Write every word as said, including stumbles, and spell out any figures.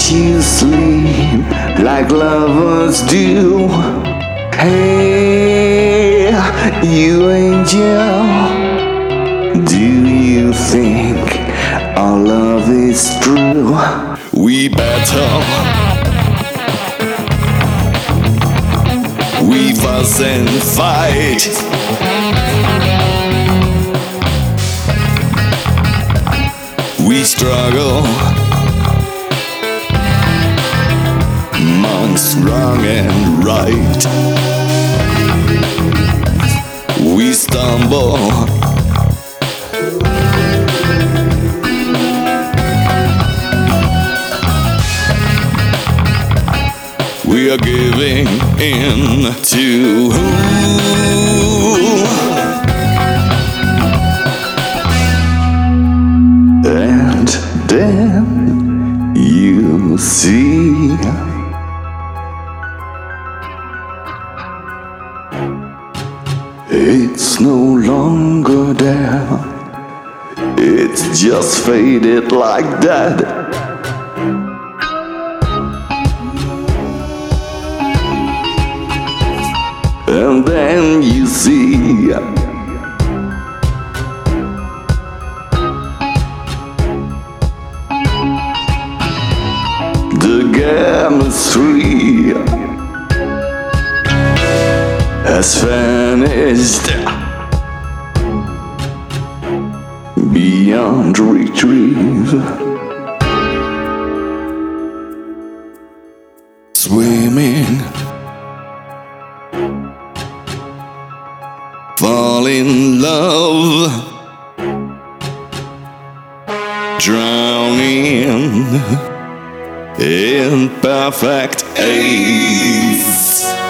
you sleep like lovers do. Hey, you angel, do you think our love is true? We battle, we fuss and fight. We struggle amongst wrong and right. We stumble, we are giving in to who? And then you see it's no longer there. It's just faded like that. And then you see the chemistry has vanished beyond retrieve. Swimming, fall in love, drowning in perfect ace.